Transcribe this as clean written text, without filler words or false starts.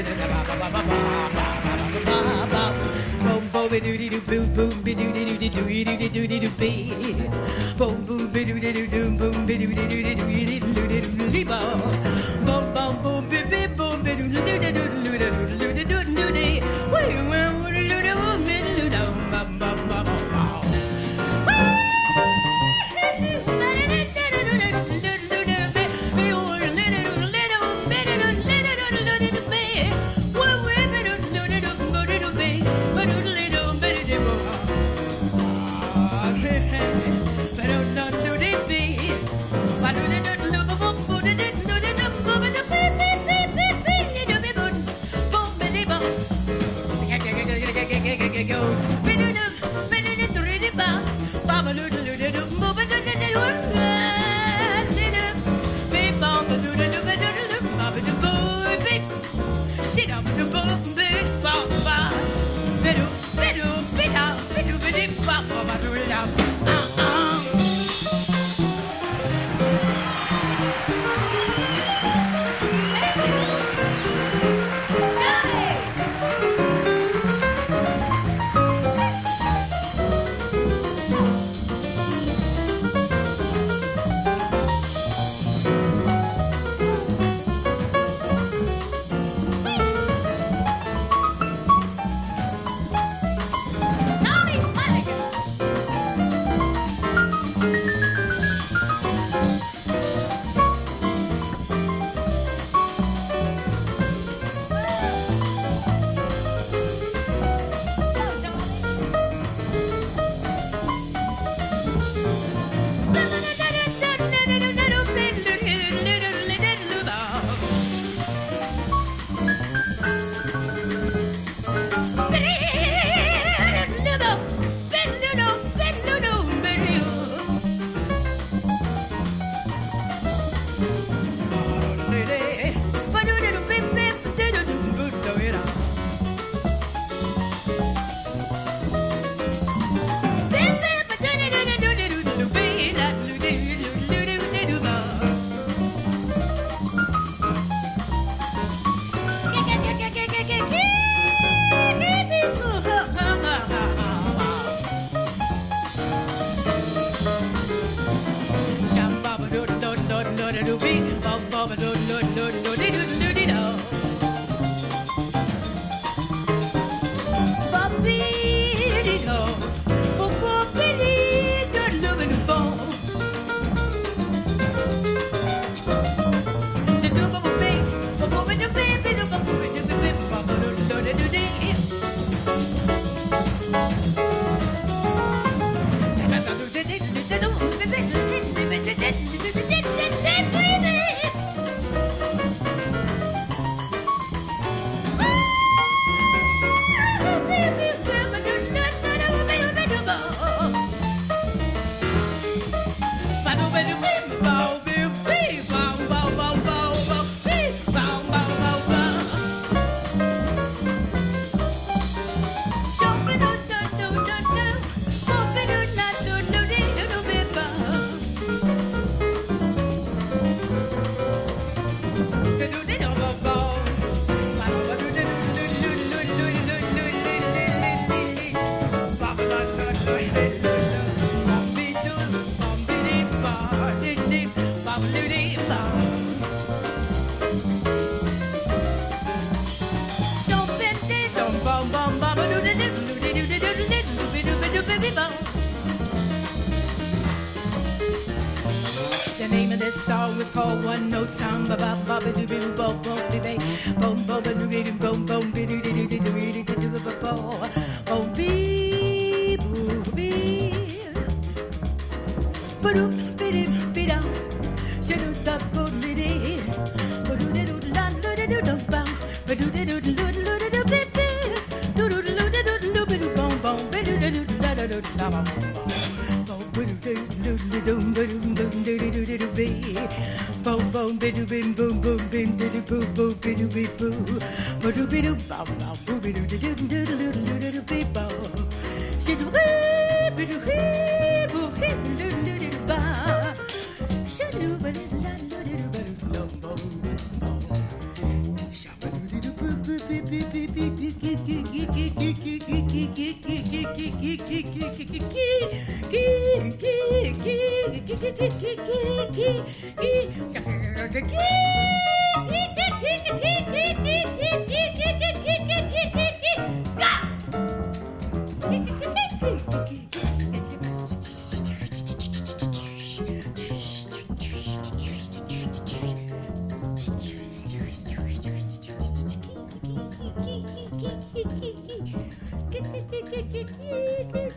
This song is called One Note Song. Ba ba ba ba doo boo bo bo be be bo bo ba doo doo bo bo be doo doo doo doo doo doo doo bo bo bo be boo be ba doo be doo be down shadoo da bo be dee ba doo doo la doo doo doo ba ba doo doo doo doo doo doo be be doo doo doo doo doo doo be doo bo bo be doo doo doo da da doo da ba bo boom boom boom doo doo doo be boom boom be doo bim boom boom bim doo doo boo boo be doo be boo ba doo be doo ba ba boo be doo doo doo doo doo doo doo be bo she doo be doo boo doo doo doo ba she doo ba doo la doo doo ba doo bo bo sha ba doo doo boo boo Kiki,